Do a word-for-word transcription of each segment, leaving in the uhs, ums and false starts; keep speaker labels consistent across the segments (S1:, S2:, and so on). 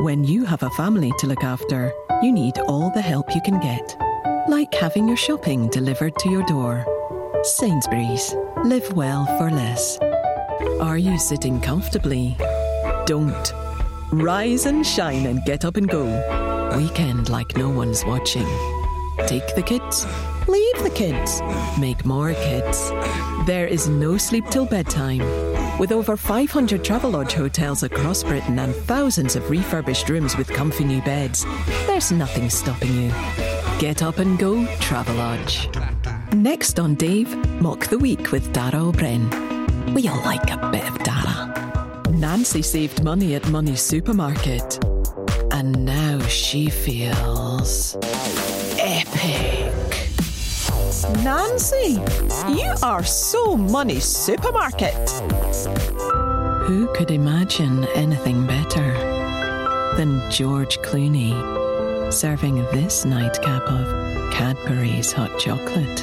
S1: When you have a family to look after, you need all the help you can get. Like having your shopping delivered to your door. Sainsbury's. Live well for less. Are you sitting comfortably? Don't. Rise and shine and get up and go. Weekend like no one's watching. Take the kids. Leave the kids. Make more kids. There is no sleep till bedtime. With over five hundred Travelodge hotels across Britain and thousands of refurbished rooms with comfy new beds, there's nothing stopping you. Get up and go, Travelodge. Next on Dave, Mock the Week with Dara O'Brien. We all like a bit of Dara. Nancy saved money at Money's Supermarket. And now she feels epic. Nancy, you are so Money Supermarket. Who could imagine anything better than George Clooney serving this nightcap of Cadbury's hot chocolate?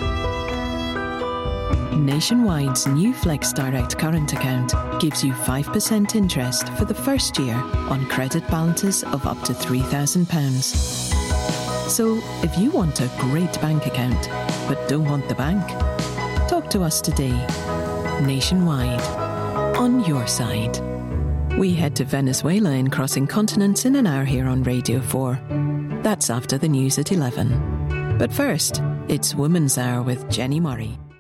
S1: Nationwide's new Flex Direct current account gives you five percent interest for the first year on credit balances of up to three thousand pounds. So, if you want a great bank account, but don't want the bank, talk to us today. Nationwide. On your side. We head to Venezuela in Crossing Continents in an hour here on Radio four. That's after the news at eleven. But first, it's Women's Hour with Jenny Murray.